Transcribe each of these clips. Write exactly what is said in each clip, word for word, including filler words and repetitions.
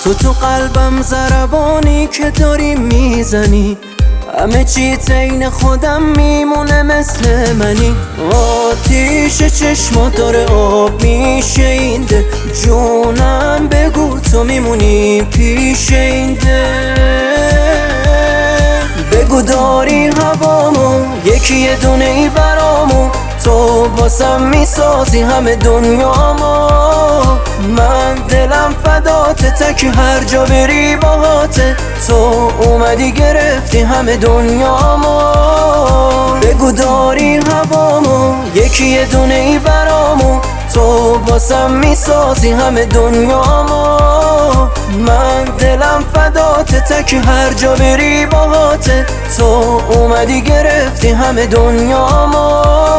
تو تو قلبم ضربانی که داری میزنی، همه چی عین خودم میمونه مثل منی. آتیش چشمات داره آب میشه این دل، جونم بگو تو میمونی پیش این دل. بگو داری هوامو یکی یه دونه ای برامو، تو باسم میسازی همه دنیامو. من دلم فداته تک هر جا بری باهاته، تو اومدی گرفتی همه دنیامو. بگو داری هوامو یکی یه دونه ای برامو، تو باسم میسازی همه دنیامو. من دلم فداته تک هر جا بری باهاته، تو اومدی گرفتی همه دنیامو.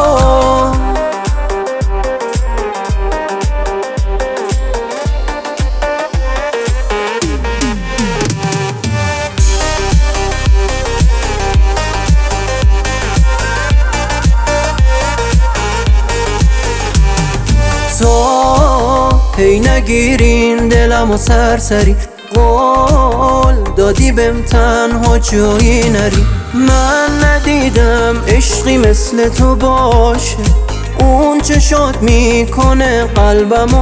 تو هی نگیرین دلم و سرسری، قول دادی بهم تنها جایی نری. من ندیدم عشقی مثل تو باشه، اون چشات میکنه قلبم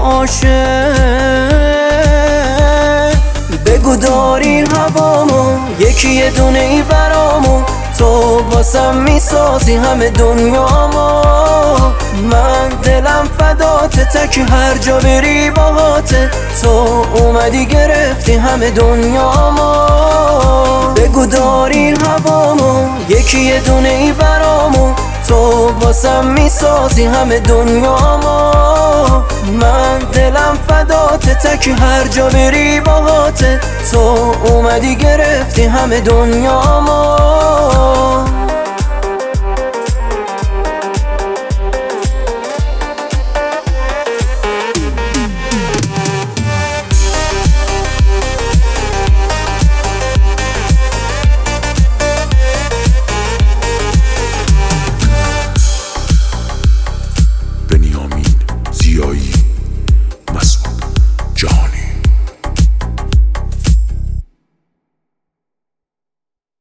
عاشق. بگو داری هوامو یکی یه دونه ای برامو، تو باسم میسازی همه دنیامو. من دلم فداته تک هر جا بری باهاته، تو اومدی گرفتی همه دنیامو. بگو داری هوامو یکی یه دونه ای برامو، تو باسم میسازی همه دنیامو. من دلم فداته تک هر جا بری باهاته، تو اومدی گرفتی همه دنیامو.